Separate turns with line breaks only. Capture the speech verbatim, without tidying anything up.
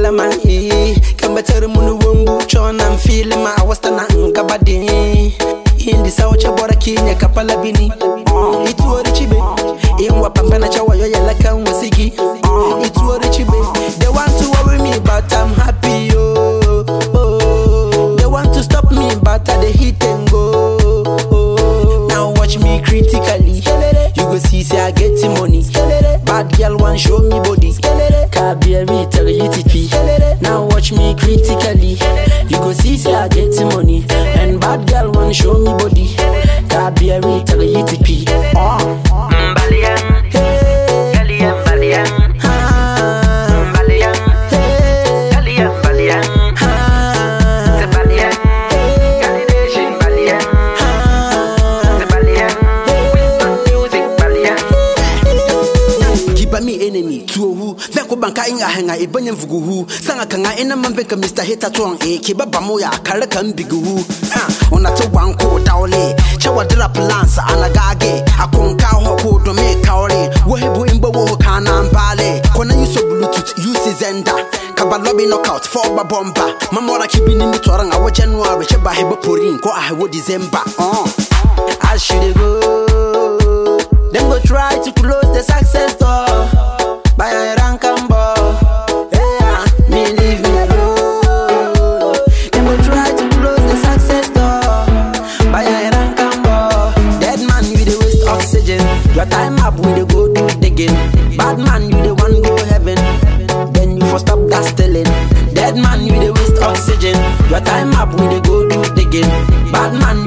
feel my eh. Come better munu wumbu chon I'm feeling my awastana ngabade. In the south chabora kinya kapala bini. Itu ori chibe. In wapambana chawa yo yala kan wasiki. Itu ori chibe. They want to worry me but I'm happy oh. Oh. They want to stop me but I dey hit and go. Oh. Now watch me critically. You go see say I get the money. Bad girl want show me body. Kabiri tell you T P. Now watch me critically. You go see say I get the money. And bad girl want show me body. Kabiri tell you T P. Oh. Mbalian, hey, Galian, Mbalian, ah, Mbalian, hey, Galian, Mbalian, ah, Mbalian, Galidation, Mbalian, ah, Mbalian, Wisdom music, Mbalian. Keep me enemy to who? Veko banka inga hanga ibanye mvuguhu. Sanga kanga ina mambeka Mister Hater tuang e kiba bamoya kare kan biguhu. Ha, ona to wanko daole. Chawa drop lansa anagage. Akonka hoko do me kaore. Wohebu imba wo kana mbale. Kona yuso Bluetooth use Zenda. Kaba lobby knockout for ba bomba. Mamora kibini mitwaranga wa January. Cheba hebo porin ko ahewo December. Uh. I should go. Them go try to close the success door. By a rank and ball. Yeah, me leave me alone. Them go try to close the success door. By a rank and ball. Dead man with the waste oxygen. Your time up with the go do it again. Bad man you the one go heaven. Then you for stop that stealing. Dead man with the waste oxygen. Your time up with the go do it again. Bad man